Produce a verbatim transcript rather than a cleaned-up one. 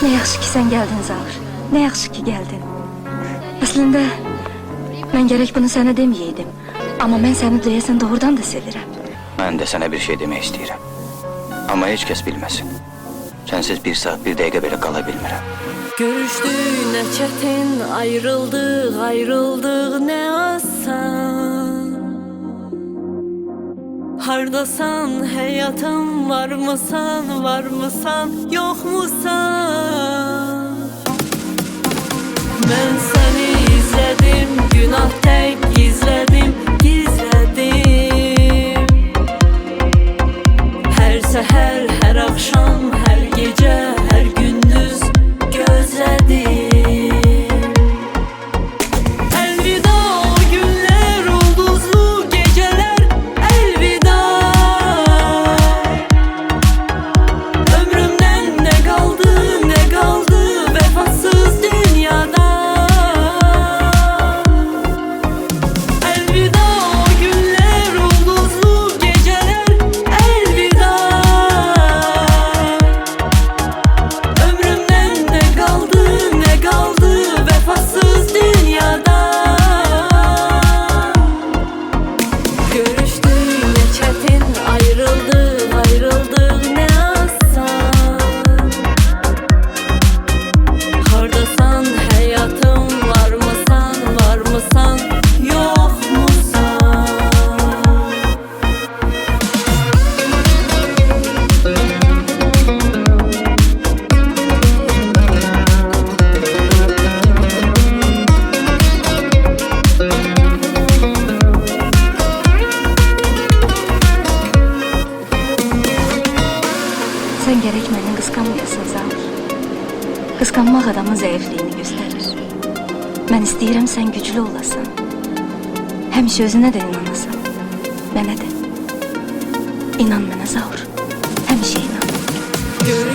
Ne yaxşı ki sen geldin Zaur. Ne yaxşı ki geldin. Aslında ben gerek bunu sana demeyeydim. Ama ben seni deyəsən doğrudan da sevirəm. Ben de sana bir şey demek istedim. Ama hiç kes bilmesin. Sensiz bir saat bir dakika bile kalabilmirəm. Görüşdük nə çətin, ayrıldıq, ayrıldıq nə asan. Hardasan həyatım, varmısan, varmısan, yoxmusan? Mən səni izlədim, günah tək gizlədim, gizlədim. Hər səhər, hər axşam, hər gecə, hər gündüz gözlədim. Əlvida o günlər, ulduzlu gecələr, əlvida. Ömrümdən nə qaldı, nə qaldı vəfasız dünyada. Əlvida o günlər, ulduzlu gecələr, əlvida. Ömrümdən nə qaldı, nə qaldı vəfasız dünyada. Görüşdük nə çətin, ayrıldıq, ayrıldıq nə asan. Hardasan həyatım, varmısan, varmısan, yoxmusan? Sen gerek beni kıskanmayasın Zaur. Kıskanmak adamın zayıflığını gösterir. Ben istəyirəm sen güçlü olasan. Həmişə özünə də inanasan. Mənə də. İnan mənə Zaur. Həmişə inan. Görüşdük